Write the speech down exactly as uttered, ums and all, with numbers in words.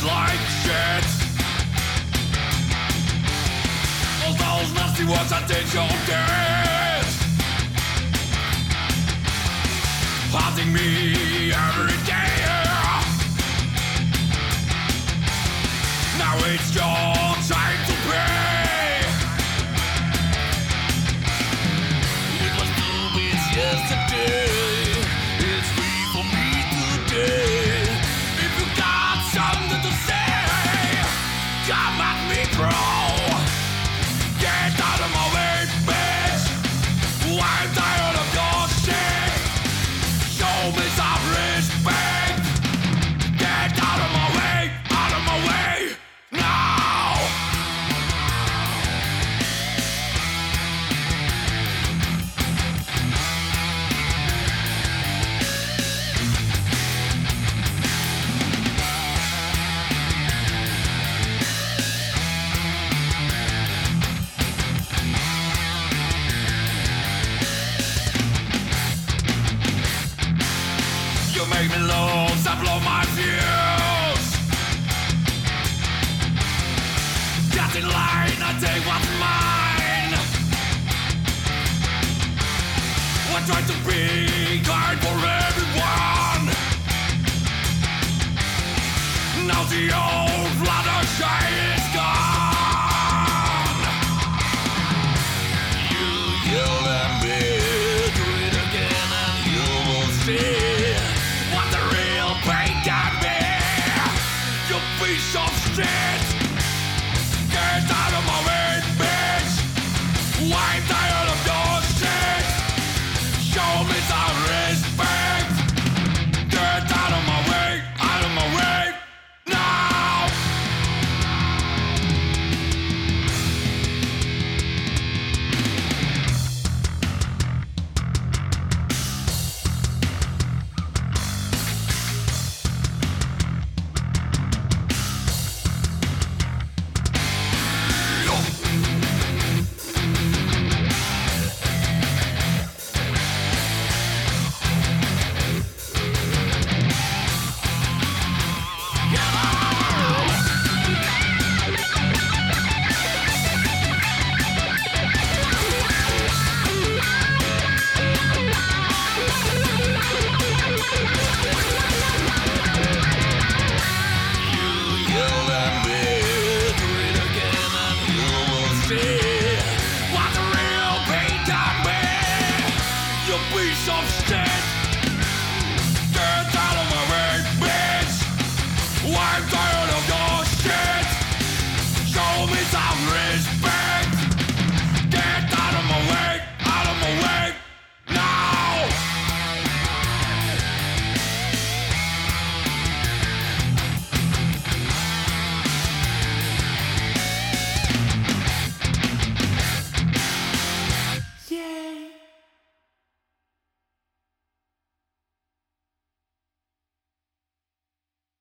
like shit. All those nasty words I did you did, haunting me every day. Now it's your time to pay. It was two bits yesterday, it's free for me today. If you got something to say, come at me, bro. Get out of my way, bitch. I'm tired of your shit. Show me some respect. Get out of my way, out of my way, now. You make me lose, I blow my fuse. Get in line, I take what's mine. I try to be kind for everyone. Now the old Fluttershy is gone. You yell at me, do it again and you will see what the real pain can be. You piece of shit. Get out of my way, bitch. Wipe the